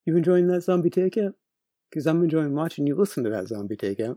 You enjoying that zombie takeout? Because I'm enjoying watching you listen to that zombie takeout.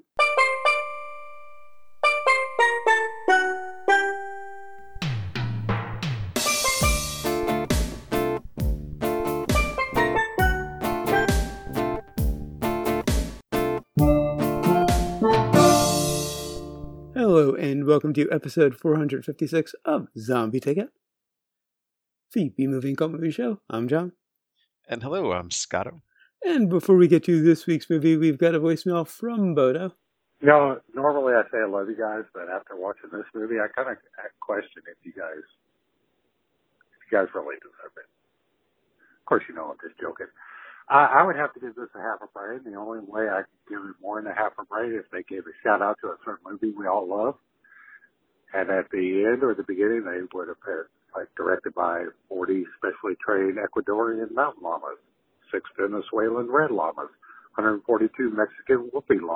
Hello, and welcome to episode 456 of Zombie Takeout, the B-Movie and Cult Movie Show. I'm John. And hello, I'm Scotto. And before we get to this week's movie, we've got a voicemail from Bodo. You know, normally I say I love you guys, but after watching this movie, I kind of question if you guys really deserve it. Of course, you know I'm just joking. I would have to give this a half a brain. The only way I could give it more than a half a brain is if they gave a shout out to a certain movie we all love. And at the end or the beginning, they would have put, like, directed by 40 specially trained Ecuadorian mountain llamas, 6 Venezuelan red llamas, 142 Mexican whooping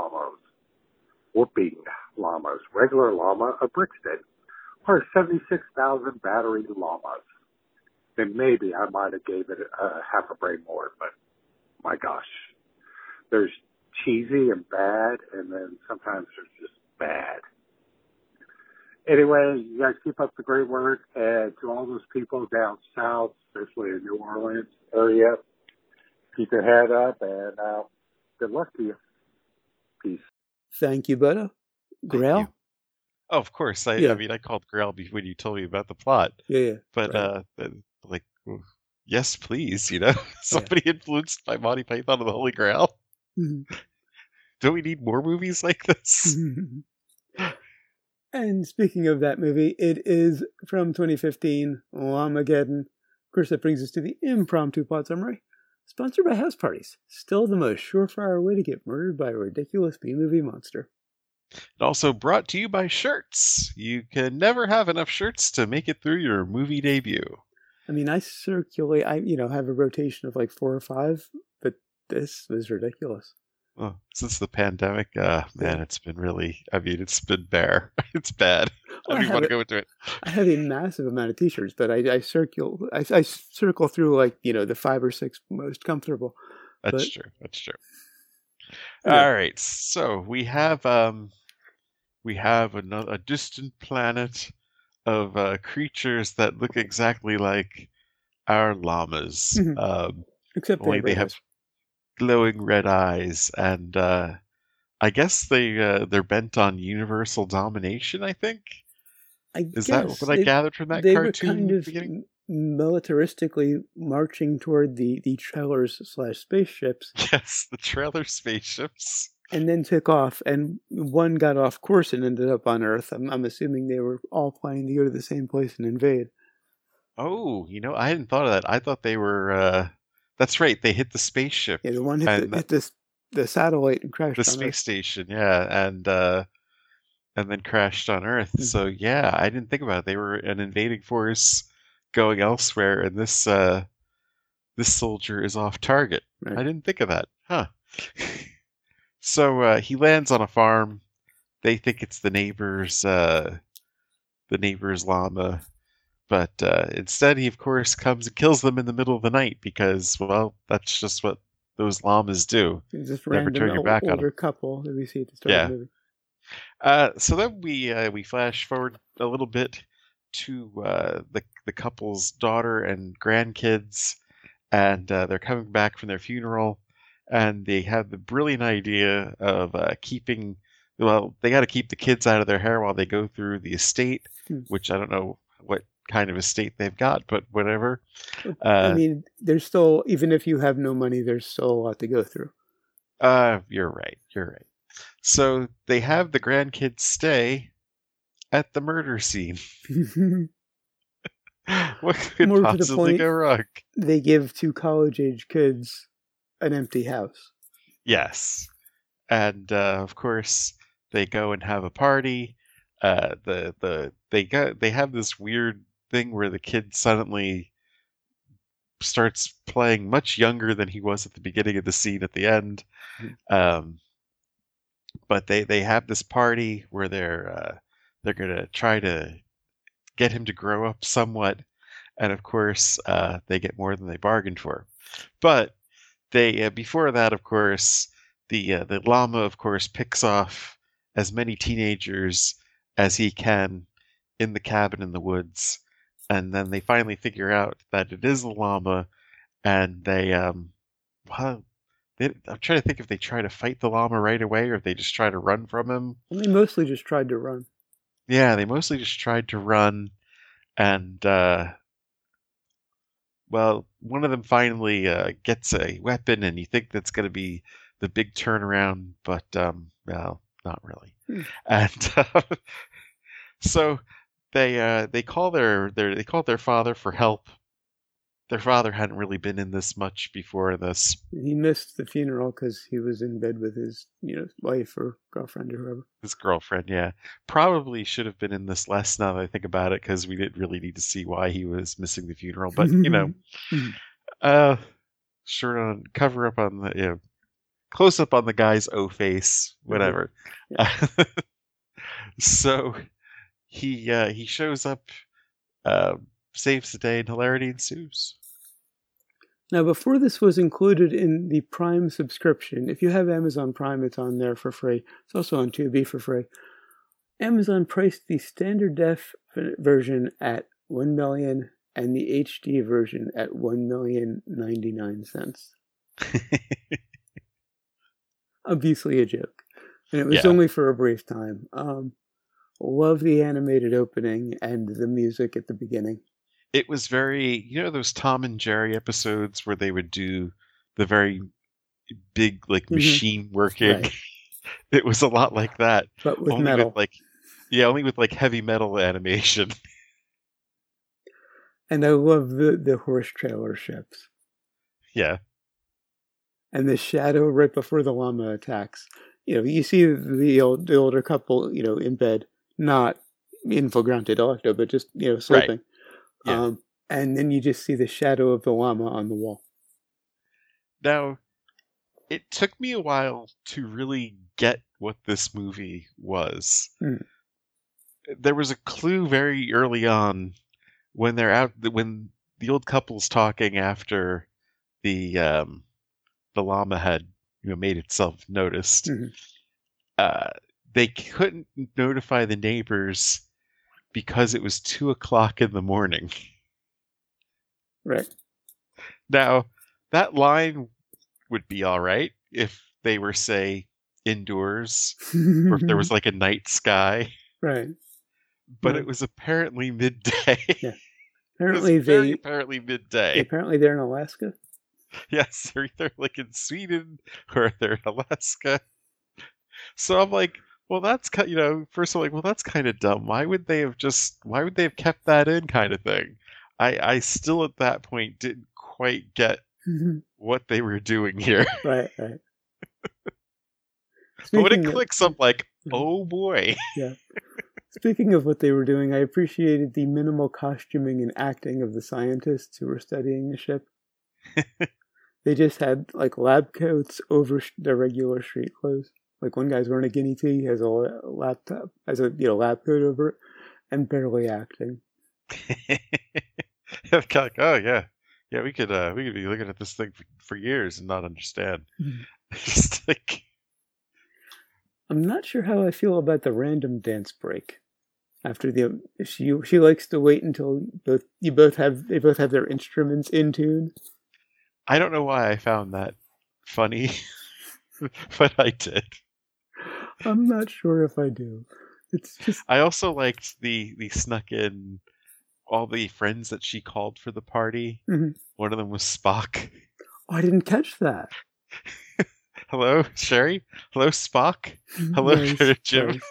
llamas, regular llama of Brixton, or 76,000 battery llamas. Then maybe I might have gave it a half a brain more, but my gosh, there's cheesy and bad, and then sometimes there's just bad. Anyway, you guys keep up the great work, and to all those people down south, especially in New Orleans area, keep your head up, and good luck to you. Peace. Thank you, Bodo. Grail? Oh, of course. I mean, I called Grail when you told me about the plot. Yeah. But, right. Yes, please, you know? Somebody influenced by Monty Python and the Holy Grail. Mm-hmm. Don't we need more movies like this? And speaking of that movie, it is from 2015, Llamageddon. Of course, that brings us to the impromptu plot summary. Sponsored by House Parties. Still the most surefire way to get murdered by a ridiculous B-movie monster. And also brought to you by shirts. You can never have enough shirts to make it through your movie debut. I mean, I have a rotation of like 4 or 5, but this was ridiculous. Oh, since the pandemic, man, it's been it's been bare. It's bad. I don't even want to go into it. I have a massive amount of t-shirts, but I circle through the 5 or 6 most comfortable. That's true. Yeah. All right. So we have a distant planet of creatures that look exactly like our llamas. Mm-hmm. Except they have glowing red eyes, and I guess they're bent on universal domination. I think. Is that what I gathered from that cartoon? They were kind of militaristically marching toward the trailers / spaceships. Yes, the trailer spaceships. And then took off, and one got off course and ended up on Earth. I'm assuming they were all planning to go to the same place and invade. Oh, I hadn't thought of that. I thought they were. That's right. They hit the spaceship. Yeah, the one hit the satellite and crashed. The space station, yeah, and then crashed on Earth. Mm-hmm. So yeah, I didn't think about it. They were an invading force going elsewhere, and this soldier is off target. Right. I didn't think of that. Huh. So he lands on a farm. They think it's the neighbor's llama. But instead, he, of course, comes and kills them in the middle of the night because, well, that's just what those llamas do. Just never turn your back on them. Older couple that we see at the start of the movie. So then we flash forward a little bit to the couple's daughter and grandkids, and they're coming back from their funeral, and they have the brilliant idea of keeping. Well, they got to keep the kids out of their hair while they go through the estate, which I don't know what kind of estate they've got, but whatever. I mean, there's still, even if you have no money, there's still a lot to go through. You're right. So they have the grandkids stay at the murder scene. What could possibly go wrong? They give 2 college-age kids an empty house. Yes. And of course, they go and have a party. They have this weird thing where the kid suddenly starts playing much younger than he was at the beginning of the scene at the end. But they have this party where they're going to try to get him to grow up somewhat, and of course they get more than they bargained for. But they before that, of course, the llama, of course, picks off as many teenagers as he can in the cabin in the woods, and then they finally figure out that it is the llama, and well, I'm trying to think if they try to fight the llama right away or if they just try to run from him. And they mostly just tried to run. Yeah, they mostly just tried to run, and well, one of them finally gets a weapon, and you think that's going to be the big turnaround, but well, not really. And so they call they called their father for help. Their father hadn't really been in this much before this. He missed the funeral because he was in bed with his, wife or girlfriend or whoever. His girlfriend, yeah. Probably should have been in this less now that I think about it, because we didn't really need to see why he was missing the funeral. But, short on, cover up on the, close up on the guy's O face, whatever. Yeah. So he shows up, saves the day, and hilarity ensues. Now, before this was included in the Prime subscription, if you have Amazon Prime, it's on there for free. It's also on Tubi for free. Amazon priced the standard def version at $1 million and the HD version at $1,000,099. Obviously a joke. And it was only for a brief time. Love the animated opening and the music at the beginning. It was very, those Tom and Jerry episodes where they would do the very big, machine working. Right. It was a lot like that. But with metal. Only with heavy metal animation. And I love the horse trailer ships. Yeah. And the shadow right before the llama attacks. You see the older couple, in bed, not in flagrante delicto, but just, sleeping. Right. Yeah. And then you just see the shadow of the llama on the wall. Now, it took me a while to really get what this movie was. There was a clue very early on when when the old couple's talking after the llama had made itself noticed. They couldn't notify the neighbors because it was 2:00 in the morning. Right. Now, that line would be all right if they were, say, indoors or if there was a night sky. Right. But it was apparently midday. Yeah. Apparently midday. Apparently they're in Alaska. Yes, they're either in Sweden or they're in Alaska. So I'm like, well, that's first I'm like, well, that's kind of dumb. Why would they have kept that in, kind of thing? I still at that point didn't quite get what they were doing here. Right. But when it clicks, I'm like, oh boy. Yeah. Speaking of what they were doing, I appreciated the minimal costuming and acting of the scientists who were studying the ship. They just had lab coats over their regular street clothes. One guy's wearing a guinea tee, has a laptop, has a lab coat over it, and barely acting. Oh yeah, we could be looking at this thing for years and not understand. Just I'm not sure how I feel about the random dance break. After she likes to wait until they both have their instruments in tune. I don't know why I found that funny, but I did. I'm not sure if I do. It's just. I also liked the snuck in all the friends that she called for the party. One of them was Spock. Oh, I didn't catch that. Hello, Sherry. Hello, Spock. Hello, Jim. Nice.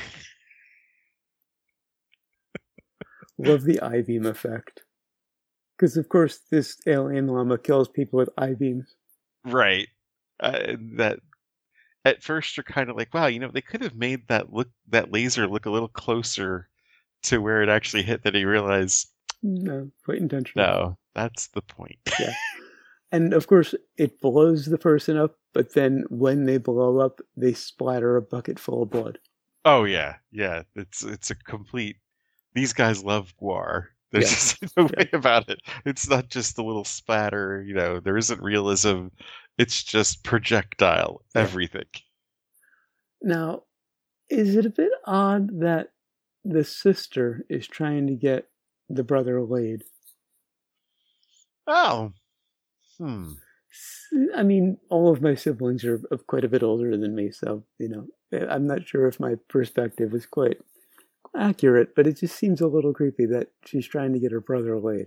Love the I-beam effect. Because, of course, this alien llama kills people with I-beams. Right. That at first you're kind of like, wow, they could have made that laser look a little closer to where it actually hit, that he realized. No, quite intentional. No, that's the point. Yeah. And, of course, it blows the person up, but then when they blow up, they splatter a bucket full of blood. Oh, yeah. Yeah. It's a complete... These guys love Gwar. There's just no way about it. It's not just a little splatter, there isn't realism. It's just projectile Yeah. everything. Now, is it a bit odd that the sister is trying to get the brother laid? Oh. I mean, all of my siblings are quite a bit older than me, so, I'm not sure if my perspective is quite accurate, but it just seems a little creepy that she's trying to get her brother laid.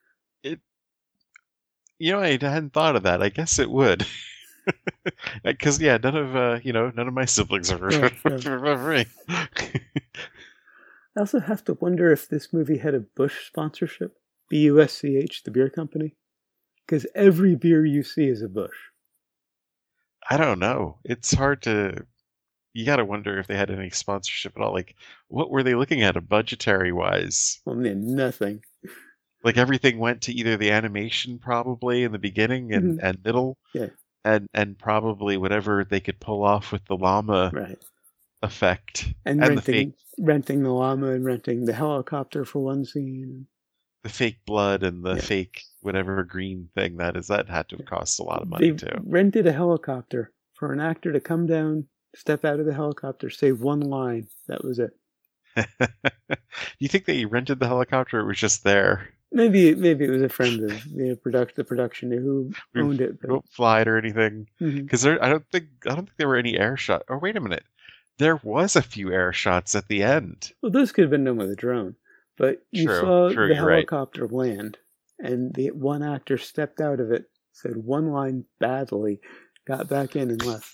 I hadn't thought of that. I guess it would. Because, none of my siblings are I also have to wonder if this movie had a Busch sponsorship. BUSCH, the beer company. Because every beer you see is a Busch. I don't know. It's hard to... You gotta wonder if they had any sponsorship at all. Like, what were they looking at budgetary-wise? Well, man, nothing. Like, everything went to either the animation, probably, in the beginning and middle. Yeah. And probably whatever they could pull off with the llama effect. And renting the llama and renting the helicopter for one scene. The fake blood and the fake whatever green thing that is. That had to have cost a lot of money, too. They rented a helicopter for an actor to come down, step out of the helicopter, say one line. That was it. You think they rented the helicopter or it was just there? Maybe it was a friend of the production who owned it. But... Won't fly it or anything. Because I don't think there were any air shots. Oh, wait a minute. There was a few air shots at the end. Well, those could have been done with a drone. But you saw the helicopter land, and the one actor stepped out of it, said one line badly, got back in and left.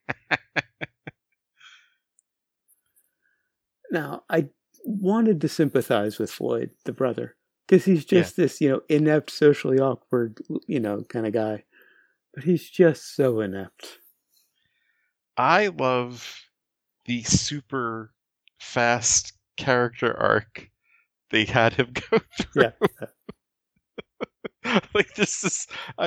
Now, I wanted to sympathize with Floyd, the brother, because he's just this, inept, socially awkward, kind of guy. But he's just so inept. I love the super fast character arc they had him go through. Yeah. Like, this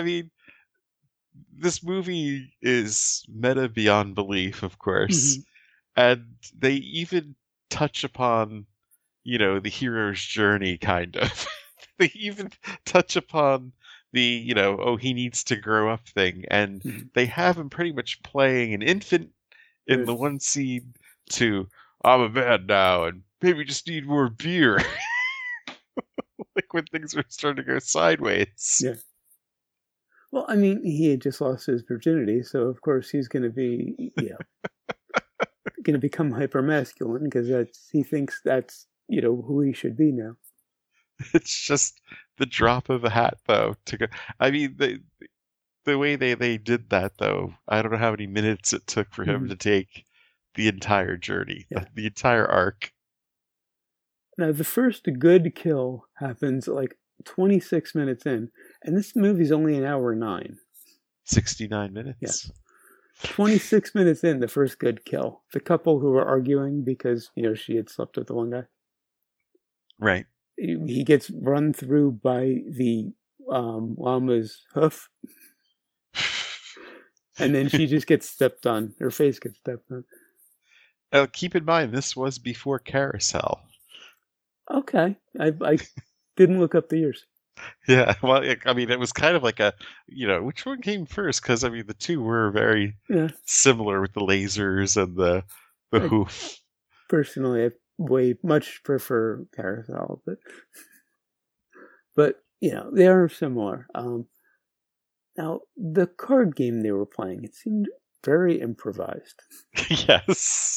movie is meta beyond belief, of course. And they even touch upon, the hero's journey, kind of. They even touch upon the, he needs to grow up thing. And they have him pretty much playing an infant in the one scene to, I'm a man now and maybe just need more beer. Like when things were starting to go sideways. Yeah. Well, I mean, he had just lost his virginity, so of course he's going to be, going to become hyper-masculine because he thinks that's, who he should be now. It's just the drop of a hat, though. To go. I mean, the way they did that, though, I don't know how many minutes it took for him to take the entire journey, the entire arc. Now, the first good kill happens like 26 minutes in, and this movie's only an hour 9. 69 minutes. Yeah. 26 minutes in, the first good kill. The couple who were arguing because, she had slept with the one guy. Right. He gets run through by the llama's hoof. And then she just gets stepped on. Her face gets stepped on. Keep in mind, this was before Carousel. Okay. I didn't look up the years. Yeah, well, I mean, it was kind of like a, which one came first? Because, I mean, the two were very similar with the lasers and the hoof. Personally, I much prefer Carousel, but they are similar. Now, the card game they were playing, it seemed very improvised. Yes.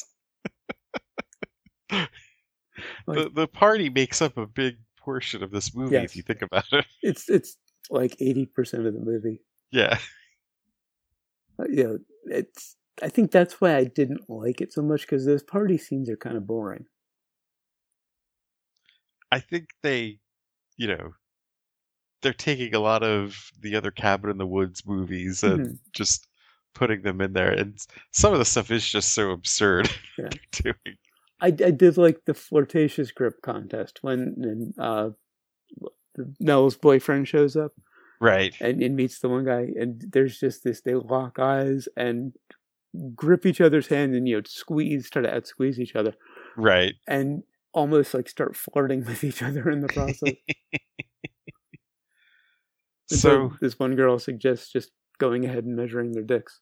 The party makes up a big portion of this movie, if you think about it. It's like 80% of the movie. Yeah. I think that's why I didn't like it so much, because those party scenes are kind of boring. I think they, they're taking a lot of the other Cabin in the Woods movies and just putting them in there. And some of the stuff is just so absurd. Yeah. Doing. I did like the flirtatious grip contest when Nell's boyfriend shows up. Right. And meets the one guy. And there's just this, they lock eyes and grip each other's hand and, try to out-squeeze each other. Right. And almost like start flirting with each other in the process. So this one girl suggests just going ahead and measuring their dicks.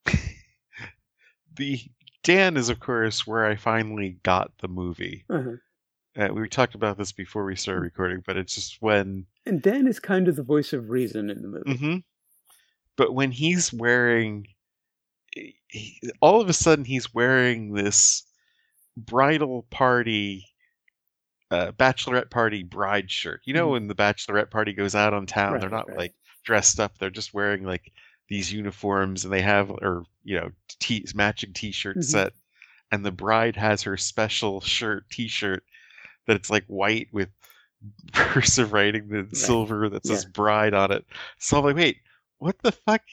The Dan is, of course, where I finally got the movie. We talked about this before we started recording, but it's just when... And Dan is kind of the voice of reason in the movie. But when he's wearing... all of a sudden, he's wearing this bridal party... bachelorette party bride shirt. You know, when the bachelorette party goes out on town, they're not like dressed up. They're just wearing like these uniforms, and they have, or matching t-shirt set. And the bride has her special t-shirt that it's like white with cursive writing, the silver that says bride on it. So I'm like, wait, what the fuck,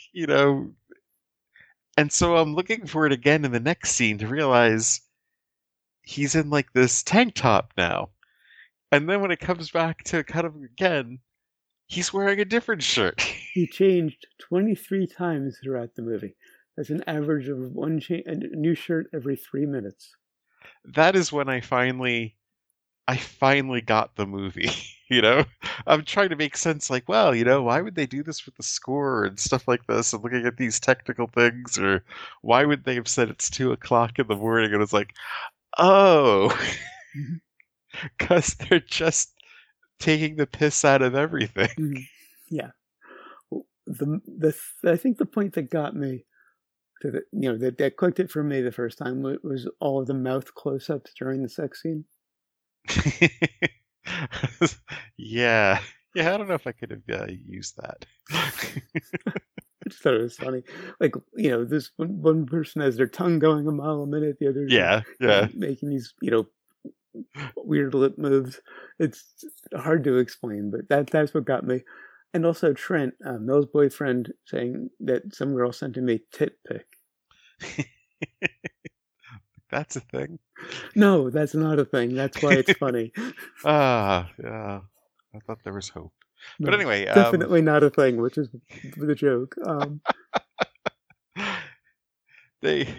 And so I'm looking for it again in the next scene to realize he's in like this tank top now. And then when it comes back to cut him again, he's wearing a different shirt. He changed 23 times throughout the movie. That's an average of a new shirt every 3 minutes. That is when I finally got the movie. I'm trying to make sense. Like, well, why would they do this with the score and stuff like this? And looking at these technical things, or why would they have said it's 2:00 in the morning? And it's like, oh. Because they're just taking the piss out of everything. Yeah. I think the point that got me to that clicked it for me the first time was all of the mouth close-ups during the sex scene. Yeah. I don't know if I could have used that. I just thought it was funny. Like, this one person has their tongue going a mile a minute, the other making these, weird lip moves. It's hard to explain, but that's what got me. And also Trent, Mel's boyfriend, saying that some girl sent him a tit pic. That's a thing? No, that's not a thing. That's why it's funny. Yeah. I thought there was hope. No, but anyway... definitely not a thing, which is the joke. They...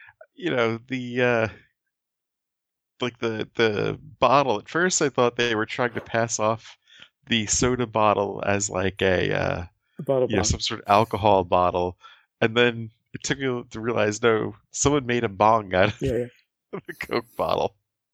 the bottle, at first I thought they were trying to pass off the soda bottle as like a bottle some sort of alcohol bottle, and then it took me to realize, no, someone made a bong out of the Coke bottle.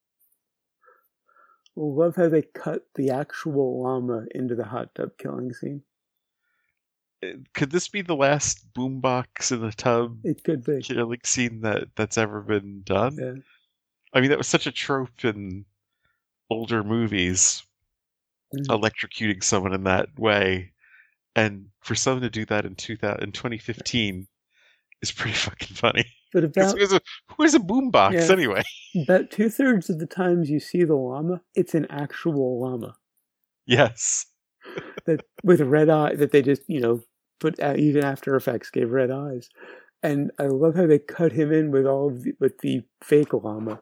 I love how they cut the actual llama into the hot tub killing scene. Could this be the last boombox in the tub? It could be. Scene that's ever been done? Yeah. I mean, that was such a trope in older movies, electrocuting someone in that way. And for someone to do that in 2015 is pretty fucking funny. But where's a boombox anyway? About 2/3 of the times you see the llama, it's an actual llama. Yes. That with red eye, that they just, put out, even After Effects gave red eyes. And I love how they cut him in with with the fake llama.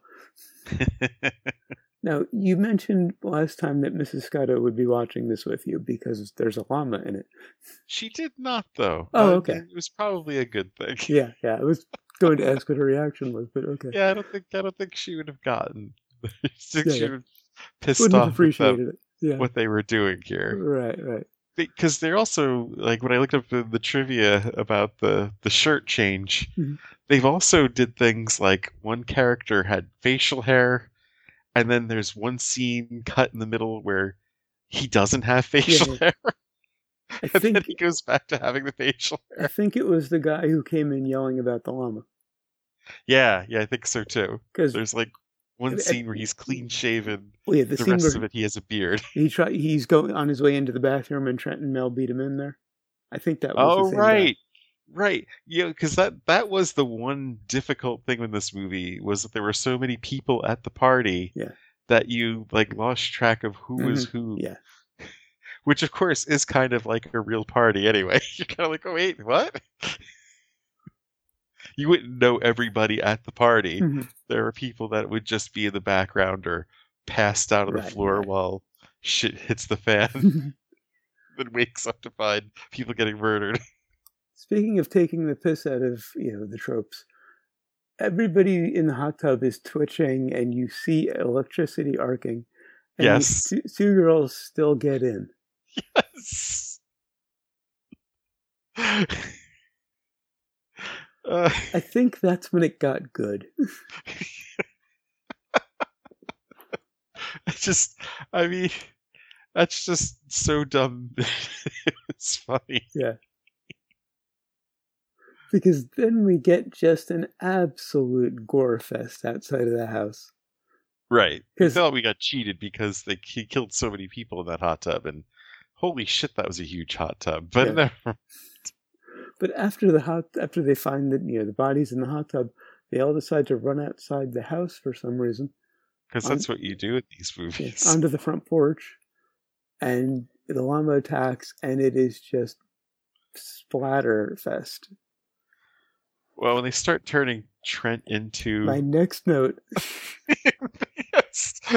Now, you mentioned last time that Mrs. Scotto would be watching this with you because there's a llama in it. She did not, though. Oh, okay. It was probably a good thing. Yeah. I was going to ask what her reaction was, but okay. Yeah, I don't think she would have gotten. She would have pissed Wouldn't off have appreciated it. Yeah. what they were doing here. Right. Because they're also, like, when I looked up the trivia about the shirt change, they've also did things like one character had facial hair, and then there's one scene cut in the middle where he doesn't have facial hair. Then he goes back to having the facial hair. I think it was the guy who came in yelling about the llama. Yeah, I think so too. Because there's like one scene where he's clean shaven. The rest of it, he has a beard. He's going on his way into the bathroom, and Trent and Mel beat him in there. I think that was the same right. guy. Right. Because that was the one difficult thing in this movie, was that there were so many people at the party that you lost track of who was who. Yeah. Which, of course, is kind of like a real party anyway. You're kind of like, oh, wait, what? You wouldn't know everybody at the party. There are people that would just be in the background or passed out on the floor while shit hits the fan. Then wakes up to find people getting murdered. Speaking of taking the piss out of, the tropes, everybody in the hot tub is twitching and you see electricity arcing. And yes. Two girls still get in. Yes. I think that's when it got good. I mean, that's just so dumb. It's funny. Yeah. Because then we get just an absolute gore fest outside of the house. Right. We thought we got cheated because he killed so many people in that hot tub, and holy shit, that was a huge hot tub. But never. But after they find that the bodies in the hot tub, they all decide to run outside the house for some reason. Because that's what you do in these movies. Onto the front porch, and the llama attacks, and it is just splatter fest. Well, when they start turning Trent into... My next note. Yes.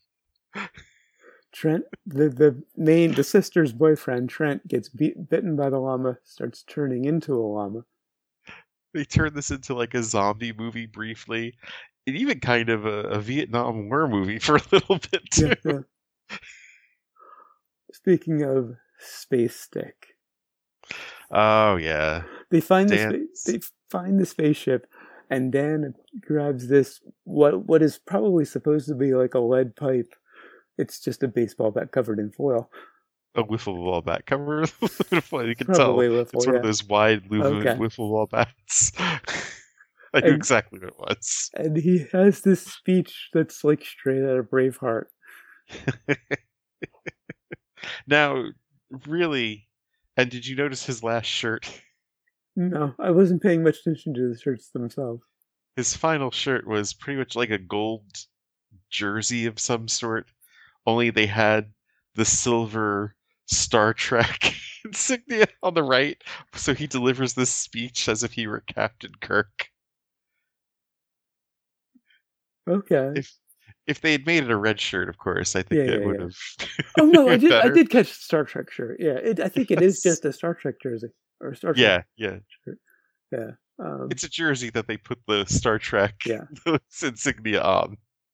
Trent, the sister's boyfriend, Trent, gets bitten by the llama, starts turning into a llama. They turn this into like a zombie movie briefly, and even kind of a Vietnam War movie for a little bit too. Yeah. Speaking of Space Stick. Oh yeah. They find the spaceship, and Dan grabs this what is probably supposed to be like a lead pipe. It's just a baseball bat covered in foil. A wiffle ball bat covered in foil. You can probably tell wiffle, it's one of those wide wiffle ball bats. I knew exactly what it was. And he has this speech that's like straight out of Braveheart. Now, really, and did you notice his last shirt? No, I wasn't paying much attention to the shirts themselves. His final shirt was pretty much like a gold jersey of some sort, only they had the silver Star Trek insignia on the right, so he delivers this speech as if he were Captain Kirk. Okay. If they had made it a red shirt, of course, I think it would have. Oh no, I did catch the Star Trek shirt. Yeah, I think it is just a Star Trek jersey or Star Trek. Shirt. Yeah. It's a jersey that they put the Star Trek insignia on.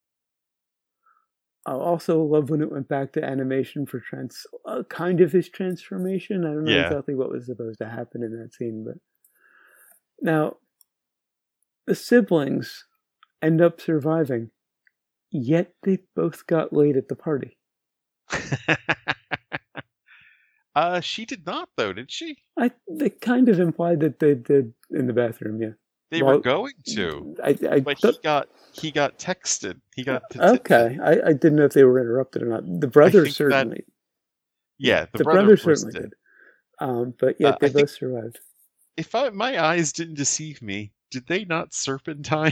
I also love when it went back to animation for Trent's kind of his transformation. I don't know exactly what was supposed to happen in that scene, but now the siblings end up surviving, yet they both got laid at the party. She did not, though, did she? They kind of implied that they did in the bathroom. Yeah, they were going to. But he got texted. He got okay. I didn't know if they were interrupted or not. The brother certainly. The brother certainly did. But yet they both survived. If my eyes didn't deceive me, did they not serpentine?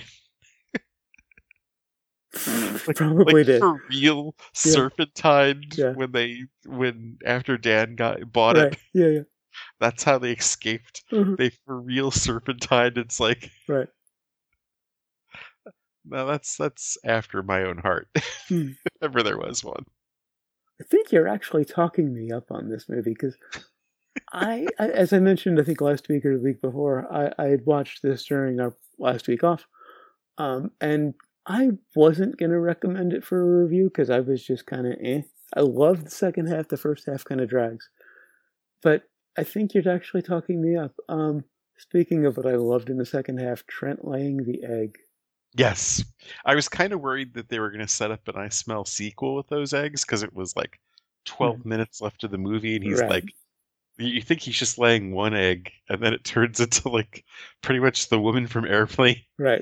Probably did. For real serpentine when after Dan bought it. Yeah. That's how they escaped. Mm-hmm. They for real serpentine. It's like right. No, that's after my own heart. If ever there was one. I think you're actually talking me up on this movie because I, as I mentioned, I think last week or the week before, I had watched this during our last week off, and I wasn't going to recommend it for a review because I was just kind of I love the second half. The first half kind of drags. But I think you're actually talking me up. Speaking of what I loved in the second half, Trent laying the egg. Yes. I was kind of worried that they were going to set up an I Smell sequel with those eggs because it was like 12 minutes left of the movie and he's like, you think he's just laying one egg and then it turns into like pretty much the woman from Airplane. Right.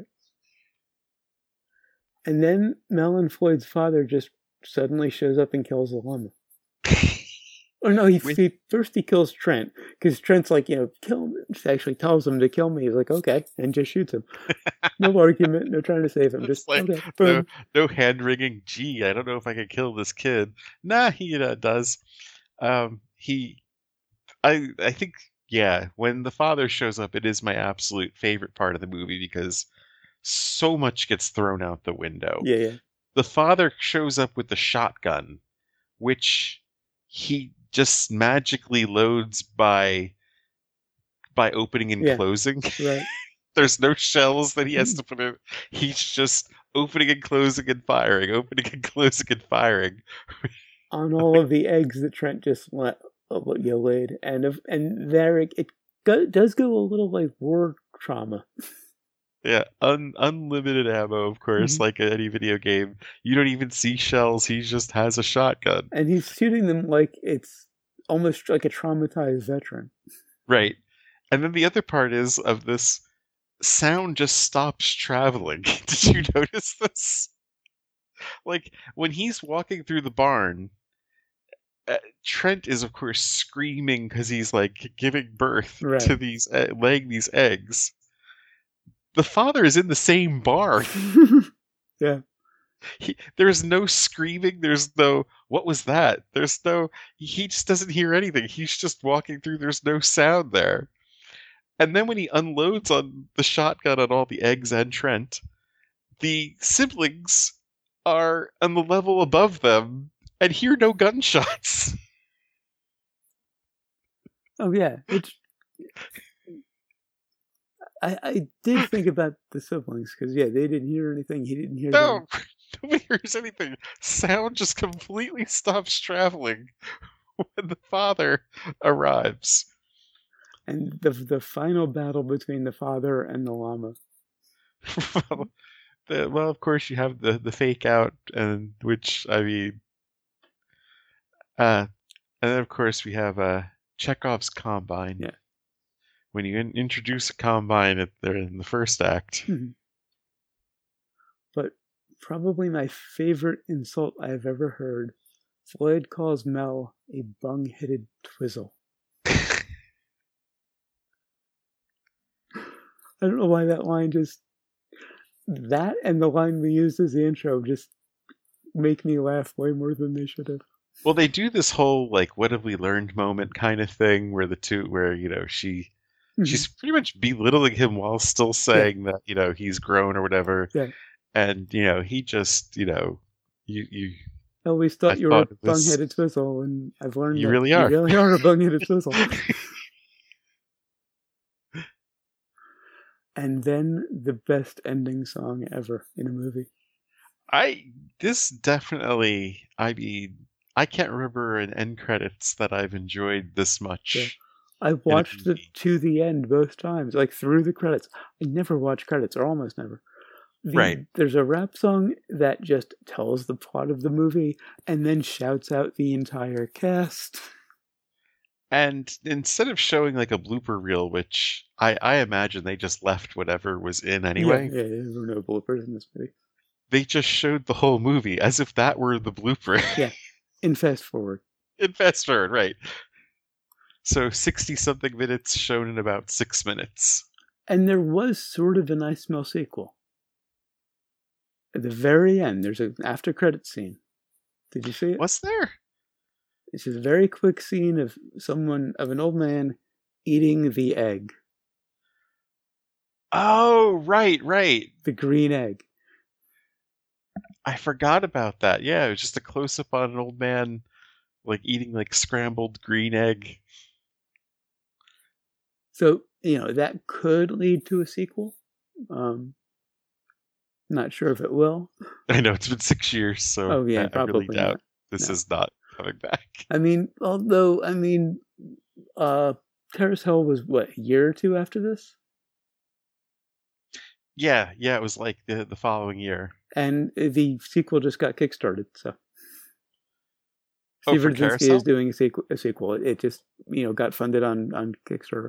And then Mel and Floyd's father just suddenly shows up and kills the llama. Or no, first he kills Trent because Trent's like, kill him. He actually tells him to kill me. He's like, okay, and just shoots him. No argument, no trying to save him. Just like, okay, boom. No hand wringing. Gee, I don't know if I can kill this kid. Nah, he does. I think when the father shows up, it is my absolute favorite part of the movie because so much gets thrown out the window. Yeah. The father shows up with the shotgun, which he just magically loads by opening and closing. Right. There's no shells that he has to put in. He's just opening and closing and firing, opening and closing and firing. On all of the eggs that Trent just laid. And there it does go a little like war trauma. Yeah, unlimited ammo, of course, like any video game. You don't even see shells. He just has a shotgun. And he's shooting them like it's almost like a traumatized veteran. Right. And then the other part is of this sound just stops traveling. Did you notice this? Like, when he's walking through the barn, Trent is, of course, screaming because he's, like, giving birth to these, laying these eggs. The father is in the same barn. Yeah. There's no screaming. There's no, what was that? There's no, he just doesn't hear anything. He's just walking through. There's no sound there. And then when he unloads on the shotgun on all the eggs and Trent, the siblings are on the level above them and hear no gunshots. Oh, yeah. I did think about the siblings because, yeah, they didn't hear anything. He didn't hear them. Nobody hears anything. Sound just completely stops traveling when the father arrives. And the final battle between the father and the llama. Well, of course, you have the fake out, and which, I mean, and then, of course, we have Chekhov's Combine. Yeah. When you introduce a Combine in the first act. But probably my favorite insult I've ever heard. Floyd calls Mel a bung-headed twizzle. I don't know why that line that and the line we used as the intro just make me laugh way more than they should have. Well, they do this whole, like, what have we learned moment kind of thing where she's pretty much belittling him while still saying that, he's grown or whatever. Yeah. And, he just, you I always thought you were a bung-headed twizzle, and I've learned you really are. You really are a bung-headed twizzle. And then the best ending song ever in a movie. I can't remember an end credits that I've enjoyed this much. Yeah. I've watched it to the end both times, like through the credits. I never watch credits, or almost never. Right. There's a rap song that just tells the plot of the movie and then shouts out the entire cast. And instead of showing like a blooper reel, which I imagine they just left whatever was in anyway. Yeah, there were no bloopers in this movie. They just showed the whole movie as if that were the blooper. Yeah, in fast forward. In fast forward, right. So 60-something minutes shown in about 6 minutes. And there was sort of an I Smell sequel. At the very end, there's an after-credits scene. Did you see it? Was there? It's just a very quick scene of an old man eating the egg. Oh, right. The green egg. I forgot about that. Yeah, it was just a close-up on an old man, like, eating, like, scrambled green egg. So, that could lead to a sequel. Not sure if it will. I know, it's been 6 years, so I really doubt this is not coming back. I mean, Terrace Hill was, a year or two after this? Yeah, it was like the following year. And the sequel just got kickstarted, so. Oh, Steve Rudzinski is doing a sequel. It just, got funded on Kickstarter.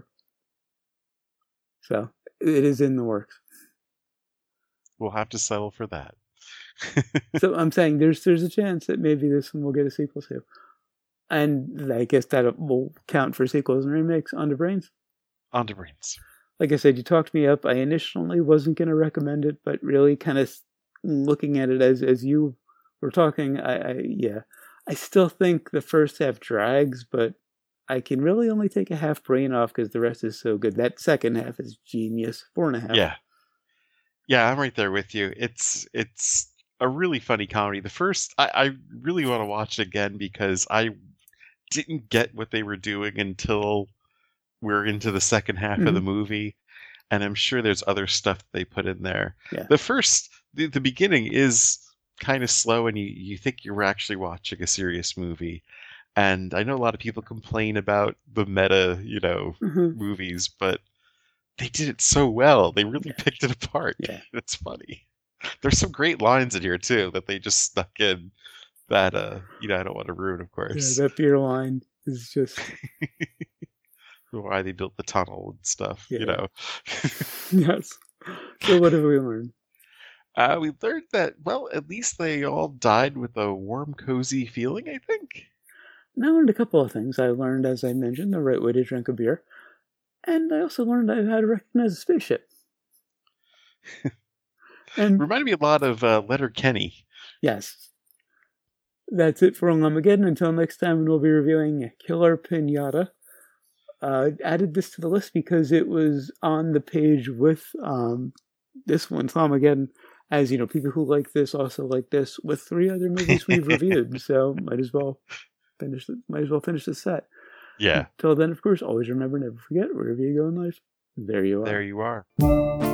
So, it is in the works. We'll have to settle for that. So I'm saying there's a chance that maybe this one will get a sequel too. And I guess that will count for sequels and remakes. On to Brains. On to Brains. Like I said, you talked me up. I initially wasn't going to recommend it, but really kind of looking at it as you were talking, I still think the first half drags, but I can really only take a half brain off because the rest is so good. That second half is genius. 4.5. Yeah, I'm right there with you. It's a really funny comedy. The first, I really want to watch it again because I didn't get what they were doing until we're into the second half of the movie, and I'm sure there's other stuff they put in there. Yeah. The beginning is kind of slow, and you think you're actually watching a serious movie, And I know a lot of people complain about the meta, Mhm. movies, but they did it so well. They really picked it apart. Yeah. It's funny. There's some great lines in here too that they just stuck in that I don't want to ruin, of Yeah, course. that beer line is just Why they built the tunnel and stuff, Yeah. yes. So what have we learned? We learned that, well, at least they all died with a warm, cozy feeling, I think. And I learned a couple of things. I learned, as I mentioned, the right way to drink a beer. And I also learned how to recognize a spaceship. And Reminded me a lot of Letterkenny. yes. That's it for Armageddon. Until next time, we'll be reviewing Killer Pinata. Added this to the list because it was on the page with this one's Armageddon. As you know, people who like this also like this with 3 other movies we've reviewed. So might as well finish the set. Yeah. Till then, of course, always remember, never forget, wherever you go in life, there you are. There you are.